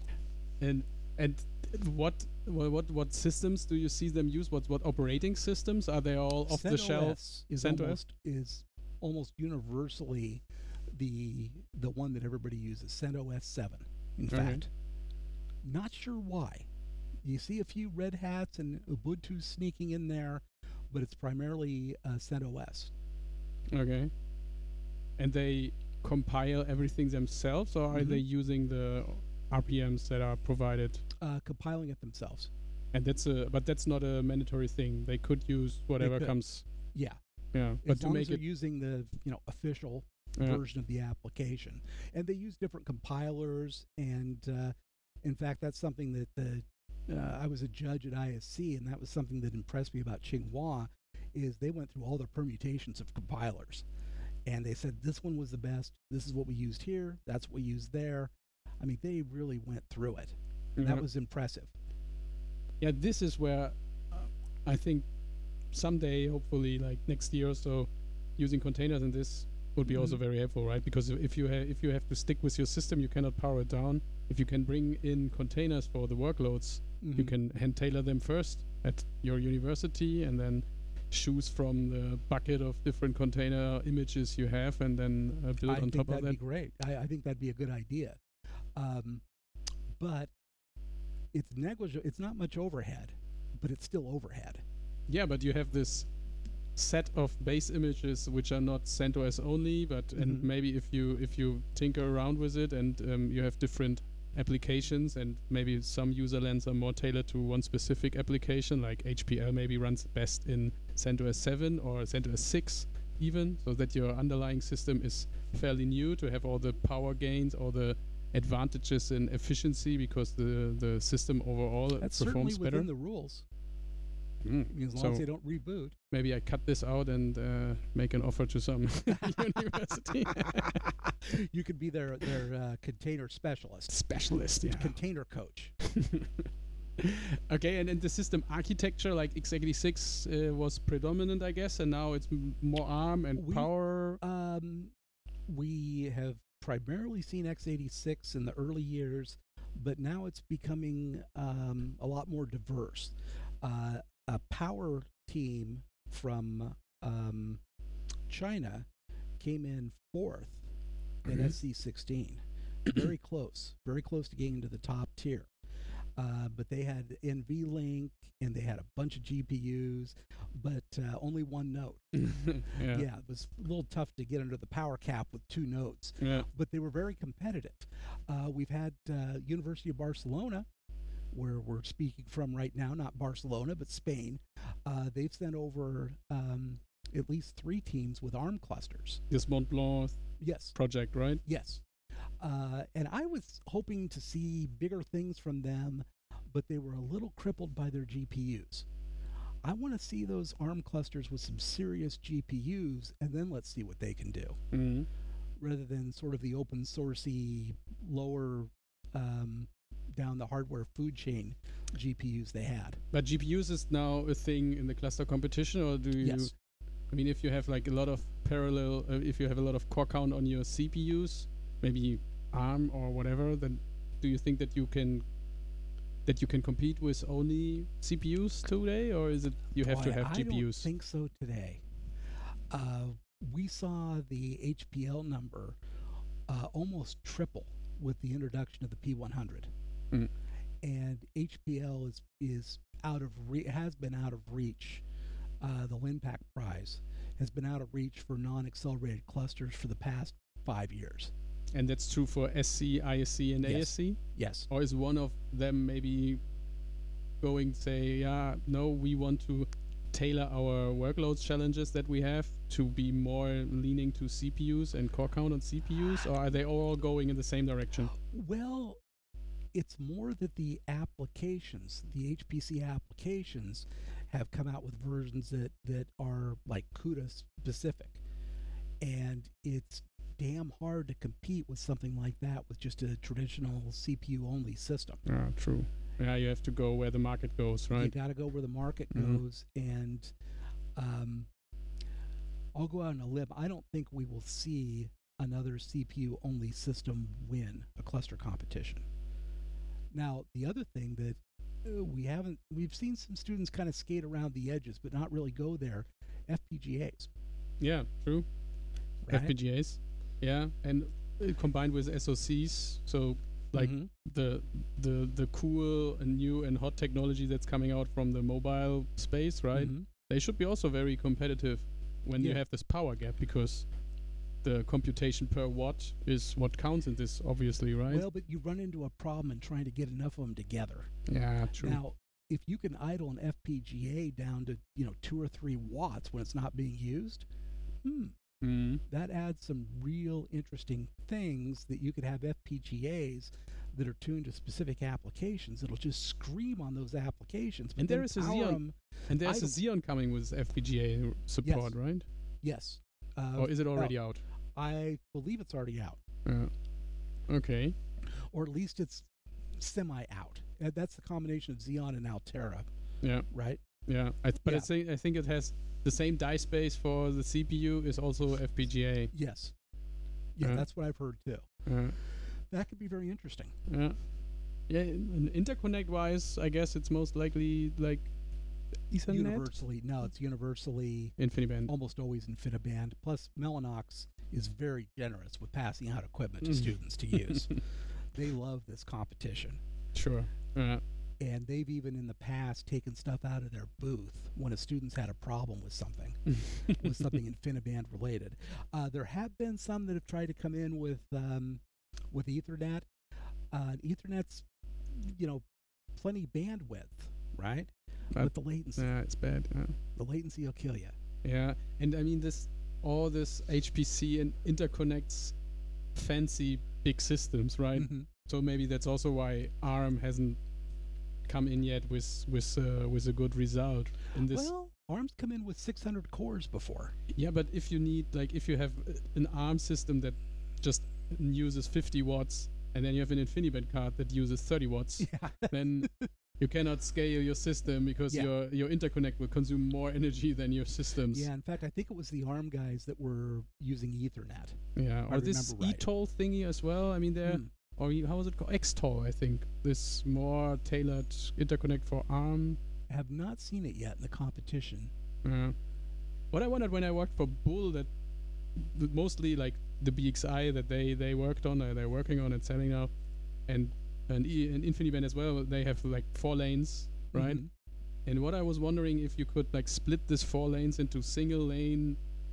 And and what what what what systems do you see them use? What what operating systems are they all off the shelf? CentOS is CentOS? almost is almost universally the the one that everybody uses. CentOS seven, in Okay. fact. Not sure why. You see a few Red Hats and Ubuntu sneaking in there, but it's primarily uh, CentOS. Okay. And they compile everything themselves, or are Mhm. they using the R P Ms that are provided? Uh, compiling it themselves. And that's a but that's not a mandatory thing. They could use whatever could. comes. Yeah, Yeah, as but to long as make they're it. using the you know official Yeah. version of the application, and they use different compilers, and uh, In fact, that's something that the uh, I was a judge at I S C, and that was something that impressed me about Tsinghua, is they went through all the permutations of compilers, and they said this one was the best. This is what we used here. That's what we used there. I mean, they really went through it. And Mhm. That was impressive. Yeah, this is where uh, I think someday, hopefully, like next year or so, using containers in this would be also Mhm. very helpful, right? Because if you ha- if you have to stick with your system, you cannot power it down. If you can bring in containers for the workloads, you Mhm. can hand tailor them first at your university, and then choose from the bucket of different container images you have, and then uh, build I on think top of that'd that. be great. I, I think that'd be a good idea. Um, but it's negligible. It's not much overhead, but it's still overhead. Yeah, but you have this set of base images which are not CentOS only, but and Mhm. maybe if you if you tinker around with it and um, you have different applications, and maybe some user lands are more tailored to one specific application, like H P L maybe runs best in CentOS seven or CentOS six even, so that your underlying system is fairly new to have all the power gains, all the advantages in efficiency, because the the system overall That's certainly performs within better. the rules. Mm. I mean, as long So as they don't reboot. maybe I cut this out and uh, make an offer to some university. You could be their their uh, container specialist, Specialist, yeah. container coach. Okay, and in the system architecture, like x eighty-six uh, was predominant, I guess, and now it's m- more ARM and We- Power. Um, we have primarily seen x eighty-six in the early years, but now it's becoming um, a lot more diverse. Uh, a power team from um, China came in fourth in Mhm. S C sixteen. Very close, very close to getting into the top tier. Uh, but they had NVLink and they had a bunch of G P Us, but uh, only one node. yeah. Yeah, it was a little tough to get under the power cap with two nodes, Yeah. but they were very competitive. Uh, we've had uh, University of Barcelona, where we're speaking from right now, not Barcelona, but Spain. Uh, they've sent over um, at least three teams with ARM clusters. This Mont Blanc Yes, project, right? yes. Uh, and I was hoping to see bigger things from them, but they were a little crippled by their G P Us. I want to see those ARM clusters with some serious G P Us, and then let's see what they can do, Mm-hmm. rather than sort of the open sourcey, lower um, down the hardware food chain G P Us they had. But G P Us is now a thing in the cluster competition, or do you? Yes. I mean, if you have like a lot of parallel, uh, if you have a lot of core count on your C P Us, maybe ARM or whatever, then do you think that you can that you can compete with only C P Us today, or is it you have to Boy, have I G P Us? don't think so today. Uh, we saw the H P L number uh, almost triple with the introduction of the P one hundred. Mm. And H P L is is out of re- has been out of reach. Uh, the Linpack Prize has been out of reach for non-accelerated clusters for the past five years. And that's true for S C, I S C, and Yes. A S C? Yes. Or is one of them maybe going say, yeah, no, we want to tailor our workloads challenges that we have to be more leaning to C P Us and core count on C P Us, or are they all going in the same direction? Well, it's more that the applications, the H P C applications, have come out with versions that, that are like CUDA specific. And it's damn hard to compete with something like that with just a traditional C P U only system. Ah, true. Yeah, you have to go where the market goes, You right? got to go where the market Mhm. goes. And um, I'll go out on a limb. I don't think we will see another C P U only system win a cluster competition. Now, the other thing that uh, we haven't, we've seen some students kind of skate around the edges, but not really go there, F P G As. Yeah, true. Right? F P G As. Yeah, and uh, combined with S O Cs, so like Mhm. the the the cool and new and hot technology that's coming out from the mobile space, right? Mhm. They should be also very competitive when you Yeah. have this power gap, because the computation per watt is what counts in this, obviously, right? Well, but you run into a problem in trying to get enough of them together. yeah, true. Now, if you can idle an F P G A down to, you know, two or three watts when it's not being used, hmm, mm. that adds some real interesting things that you could have F P G As that are tuned to specific applications. It'll just scream on those applications. But And there then is a power Xeon, 'em- and there's a idle. Xeon coming with F P G A support, right? Yes. Uh, Or is it already out? I believe it's already out, Uh, okay. or at least it's semi out. Uh, That's the combination of Xeon and Altera, Yeah. right? Yeah. I th- but Yeah. I think I think it has the same die space for the C P U is also F P G A. Yes. Yeah, Uh, that's what I've heard too. Uh, That could be very interesting. yeah. Yeah. And interconnect wise, I guess it's most likely like Ethernet, Universally, no, it's universally InfiniBand. almost always InfiniBand. Plus, Mellanox is very generous with passing out equipment to Mm. students to use. They love this competition. Sure. Uh, And they've even in the past taken stuff out of their booth when a student's had a problem with something, with something InfiniBand related. Uh, there have been some that have tried to come in with um, with Ethernet. Uh, Ethernet's, you know, plenty bandwidth, right? But- But the latency, yeah, it's bad. Yeah. the latency will kill you. Yeah, and I mean this, all this H P C and interconnects fancy big systems, right? Mhm. So maybe that's also why ARM hasn't come in yet with with uh, with a good result in this. Well, ARM's come in with six hundred cores before. Yeah, but if you need like if you have uh, an ARM system that just uses fifty watts, and then you have an InfiniBand card that uses thirty watts, Yeah. then you cannot scale your system because Yeah. your your interconnect will consume more energy than your systems. Yeah, in fact, I think it was the ARM guys that were using Ethernet. Yeah, I or this remember right. E T O L thingy as well. I mean, they're Hmm. or you- how was it called? X T O L, I think. This more tailored interconnect for ARM. I have not seen it yet in the competition. Uh, what I wondered when I worked for Bull, that th- mostly like the B X I that they they worked on, uh, they're working on and selling now, and and, e- and InfiniBand as well. They have like four lanes, right? Mhm. And what I was wondering if you could like split this four lanes into single lane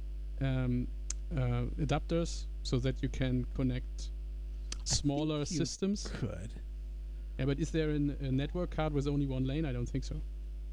um, uh, adapters so that you can connect smaller you systems. Could. Yeah, but is there an, a network card with only one lane? I don't think so.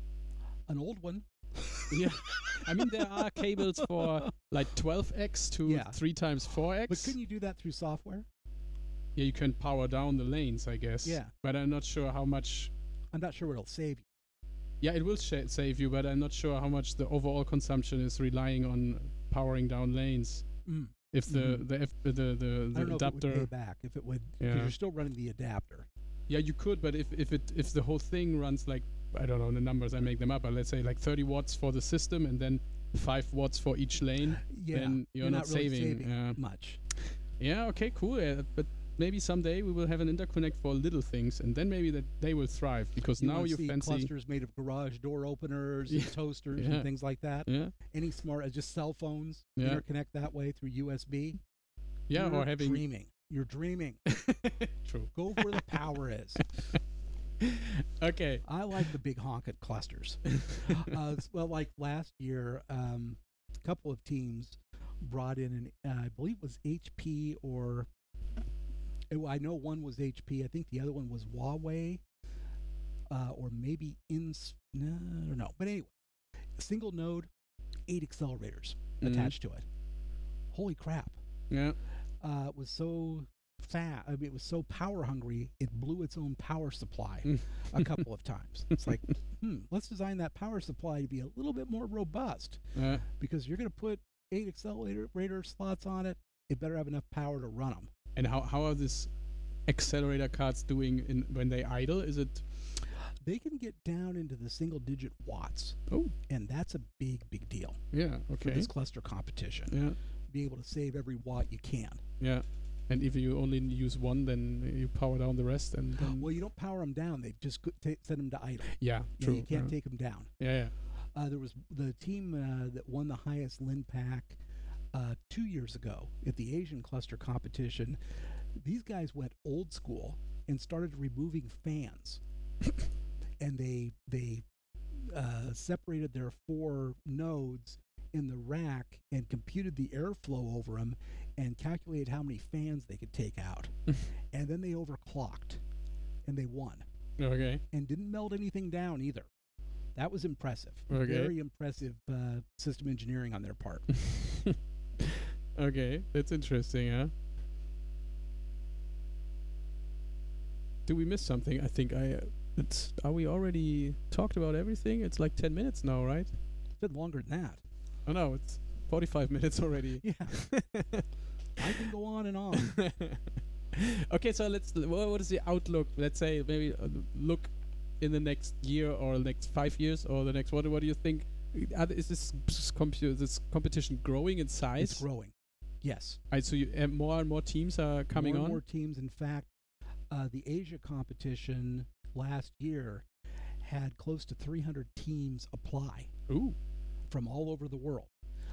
An old one. Yeah, I mean there are cables for like twelve x to Yeah. three times four x. But couldn't you do that through software? Yeah, you can power down the lanes, I guess. Yeah. But I'm not sure how much. I'm not sure what it'll save you. Yeah, it will sh- save you, but I'm not sure how much the overall consumption is relying on powering down lanes. Mm. If the Mhm. the F, the the, I the don't know if it adapter. would pay back. If it would, because Yeah. you're still running the adapter. Yeah, you could, but if if it if the whole thing runs like, I don't know the numbers, I make them up, but let's say like thirty watts for the system and then five watts for each lane, Yeah, then you're, you're not, not really saving. saving yeah. much. Yeah, okay, cool. Yeah, but maybe someday we will have an interconnect for little things, and then maybe that they will thrive because You now wanna you see fancy. clusters made of garage door openers Yeah. and toasters Yeah. and things like that. Yeah, Any smart, uh, just cell phones Yeah. interconnect that way through U S B. yeah, You're or having. dreaming. You're dreaming. True. Go where the power is. Okay. I like the big honking clusters. uh, s- well, like last year, um, a couple of teams brought in an, uh, I believe it was H P or, eh, well, I know one was H P. I think the other one was Huawei, uh, or maybe Ins. No, I don't know. But anyway, single node, eight accelerators Mhm. attached to it. Holy crap! Yeah. Uh, it was so fat. I mean, it was so power hungry. It blew its own power supply Mm. a couple of times. It's like, hmm, let's design that power supply to be a little bit more robust Uh, because you're going to put eight accelerator slots on it. It better have enough power to run them. and how how are these accelerator cards doing in when they idle? Is it? They can get down into the single digit watts, Oh, and that's a big, big deal yeah. for Okay. this cluster competition. Yeah. Be able to save every watt you can. Yeah. And if you only use one, then you power down the rest, and then Well, you don't power them down. They just go- ta- set them to idle. yeah, Yeah, true. you can't yeah. take them down. Yeah, yeah. Uh, there was the team uh, that won the highest Linpack uh, two years ago at the Asian cluster competition. These guys went old school and started removing fans, and they they uh, separated their four nodes in the rack and computed the airflow over them and calculated how many fans they could take out, and then they overclocked, and they won Okay. and didn't melt anything down either. That was impressive. Okay. Very impressive uh, system engineering on their part. Okay, that's interesting, huh? do we miss something? I think I. Uh, it's. Are we already talked about everything? It's like ten minutes now, right? It's been longer than that. Oh no, it's forty-five minutes already. Yeah. I can go on and on. Okay, so let's. What, what is the outlook? Let's say maybe uh, look in the next year or next five years or the next. What? What do you think? Are, th- is this compu- this competition growing in size? It's growing. Yes. Right, so you, uh, more and more teams are coming more and on. More teams. In fact, uh, the Asia competition last year had close to three hundred teams apply. Ooh. From all over the world.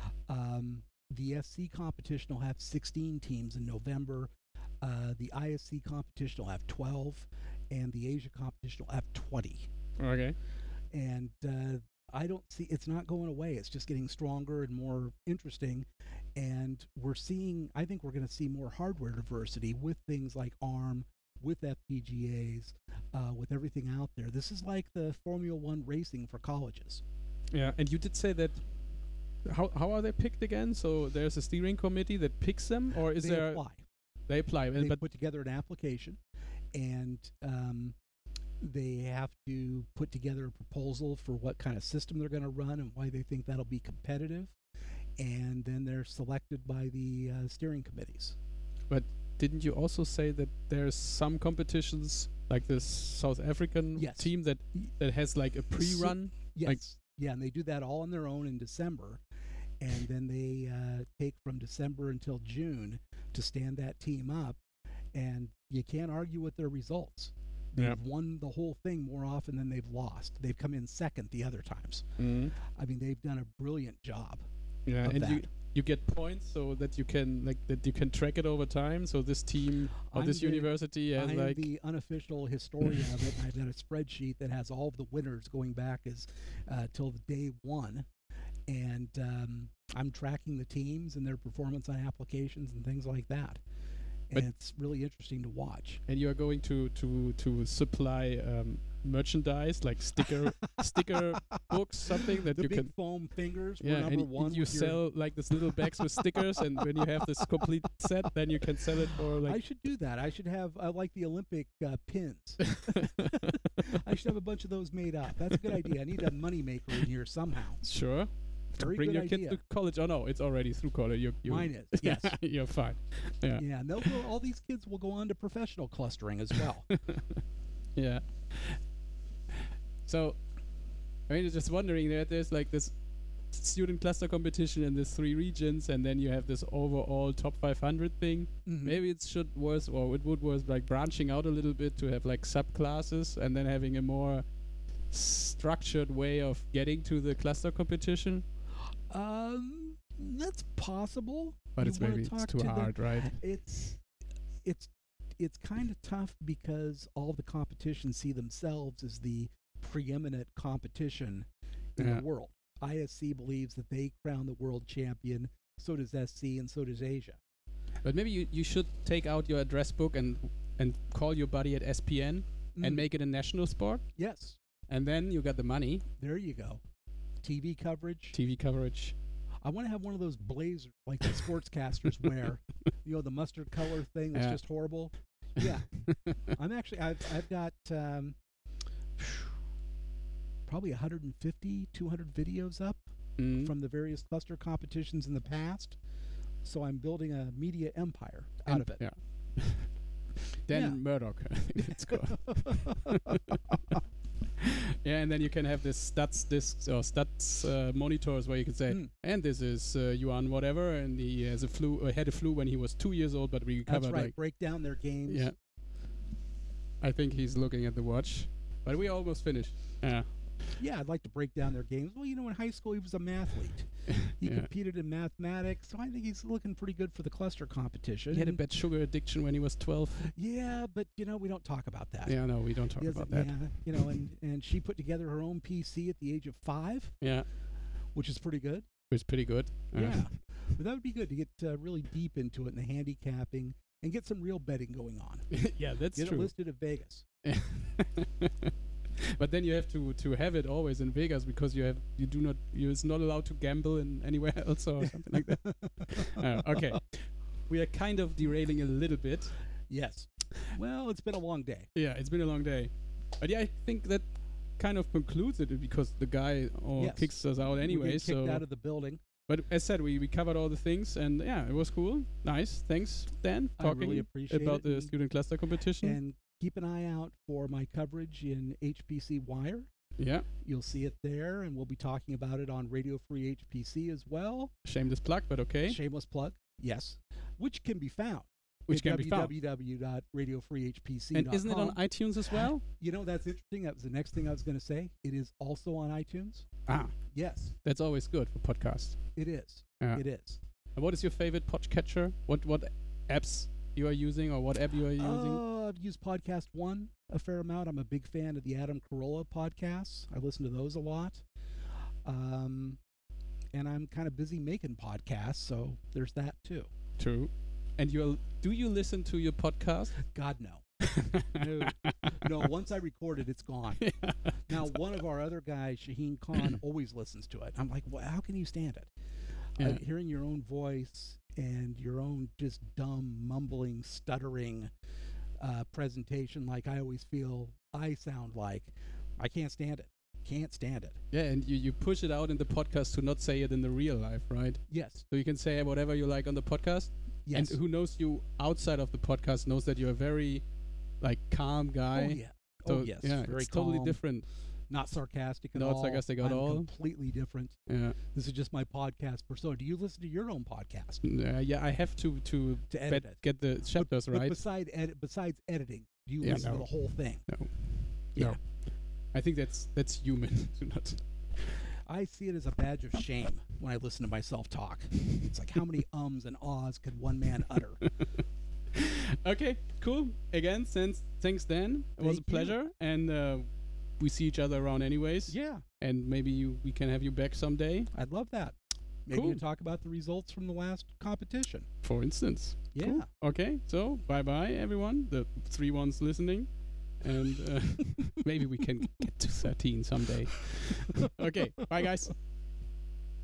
Um, the S C competition will have sixteen teams in November. Uh, the I S C competition will have twelve, and the Asia competition will have twenty. Okay. And uh, I don't see it's not going away. It's just getting stronger and more interesting. And we're seeing, I think we're going to see more hardware diversity with things like ARM, with F P G As, uh, with everything out there. This is like the Formula One racing for colleges. Yeah, and you did say that. How how are they picked again? So there's a steering committee that picks them, or is they there? Apply. They apply. They but put together an application, and um, they have to put together a proposal for what kind of system they're going to run and why they think that'll be competitive, and then they're selected by the uh, steering committees. But didn't you also say that there's some competitions like this South African yes. team that that has like a pre-run? So, yes. Like yeah, and they do that all on their own in December, and then they uh, take from December until June to stand that team up, and you can't argue with their results. They've yep. won the whole thing more often than they've lost. They've come in second the other times. Mm-hmm. I mean, they've done a brilliant job. Yeah, of and that. you you get points so that you can like that you can track it over time. So this team or I'm this the, university has I'm like the unofficial historian of it. I've got a spreadsheet that has all of the winners going back as uh, till the day one, and um, I'm tracking the teams and their performance on applications and things like that. And but it's really interesting to watch. And you are going to to to supply um, merchandise like sticker sticker books, something that the you big can foam fingers. yeah, were number and one you with sell your like this little bags with stickers, and when you have this complete set, then you can sell it for like. I should do that. I should have uh, like the Olympic uh, pins. I should have a bunch of those made up. That's a good idea. I need a moneymaker in here somehow. Sure. Very Bring good your idea. kid to college. Oh no, it's already through college. You, you Mine is. Yes. You're fine. Yeah. Yeah. And they'll go, all these kids will go on to professional clustering as well. Yeah. So, I mean, just wondering that there's like this student cluster competition in these three regions, and then you have this overall top five hundred thing. Mm-hmm. Maybe it should worth, or it would worth like branching out a little bit to have like subclasses, and then having a more structured way of getting to the cluster competition. Um, that's possible. But You it's wanna maybe it's talk too to the- hard, right? It's it's it's kind of tough because all the competitions see themselves as the preeminent competition in Yeah. the world. I S C believes that they crown the world champion. So does S C, and so does Asia. But maybe you, you should take out your address book and and call your buddy at S P N and Mm. make it a national sport, Yes, and then you got the money, there you go. T V coverage. T V coverage. I want to have one of those blazers like the sportscasters wear. You know, the mustard color thing that's Yeah. just horrible. Yeah. I'm actually, I've, I've got um, probably one hundred fifty, two hundred videos up Mm. from the various cluster competitions in the past. So I'm building a media empire out And- of it. Yeah. Dan Yeah. Murdoch, I think it's called. Yeah, and then you can have this stats discs or stats uh, monitors where you can say, Mm. and this is uh, Yuan whatever, and he has a flu, uh, had a flu when he was two years old, but recovered. That's right. Like, Break down their games. yeah. I think he's looking at the watch, but we almost finished. Yeah. Yeah, I'd like to break down their games. Well, you know, in high school he was a mathlete. He Yeah. competed in mathematics, so I think he's looking pretty good for the cluster competition. He had a And- bad sugar addiction when he was twelve. Yeah, but you know, we don't talk about that. Yeah, no, we don't talk He about doesn't- that. Yeah, you know, and, and she put together her own P C at the age of five, Yeah, which is pretty good. it was pretty good. Uh, Yeah, but that would be good to get uh, really deep into it in the handicapping and get some real betting going on. yeah, that's Get it true. listed at Vegas. But then you have to to have it always in Vegas because you have you do not you is not allowed to gamble in anywhere else or something like that. Uh, okay, we are kind of derailing a little bit. Yes. Well, it's been a long day. Yeah, it's been a long day. But yeah, I think that kind of concludes it because the guy oh, Yes. kicks us out anyway. We're getting kicked So, out of the building. but as said, we, we covered all the things, and yeah, it was cool. Nice. Thanks, Dan, I talking really appreciate about it. the and, student cluster competition. and keep an eye out for my coverage in H P C Wire. Yeah, You'll see it there, and we'll be talking about it on Radio Free H P C as well. shameless plug, but okay. Shameless plug, yes, which can be found. Which at can be found. w w w dot radio free h p c dot com. And isn't it on iTunes as well? You know, that's interesting. That was the next thing I was going to say. It is also on iTunes. Ah, Yes, that's always good for podcasts. it is. Yeah. It is. And what is your favorite podcatcher? What what apps you are using, or what app you are using? Uh, I've used Podcast One a fair amount. I'm a big fan of the Adam Carolla podcasts. I listen to those a lot. Um, and I'm kind of busy making podcasts, so there's that too. True. And you do you listen to your podcast? God, no. No. No, once I record it, it's gone. Yeah. Now, one of our other guys, Shaheen Khan, always listens to it. I'm like, well, how can you stand it? Yeah. Uh, hearing your own voice and your own just dumb, mumbling, stuttering uh, presentation like I always feel I sound like, I can't stand it. Can't stand it. Yeah, and you, you push it out in the podcast to not say it in the real life, right? Yes. So you can say whatever you like on the podcast. Yes. And who knows you outside of the podcast knows that you're a very like calm guy. Oh, yeah. So, oh, yes. Yeah, Very it's totally calm, different. Not sarcastic at Not all. sarcastic at I'm all. completely different. Yeah. This is just my podcast persona. Do you listen to your own podcast Uh, yeah, I have to to to edit bet, it? get the chapters But right. beside edit, besides editing, do you Yeah, listen no. to the whole thing? No. Yeah. No. I think that's that's human to not. I see it as a badge of shame when I listen to myself talk. It's like, how many ums and ahs could one man utter? Okay, cool. Again, since thanks, Dan. It was a Thank you. pleasure, and uh, we see each other around anyways. Yeah, And maybe you, we can have you back someday, I'd love that. Maybe Cool. you talk about the results from the last competition. for instance. Yeah. Cool. Okay, so bye bye everyone, the three ones listening, and uh, maybe we can get to thirteen someday. Okay, bye guys.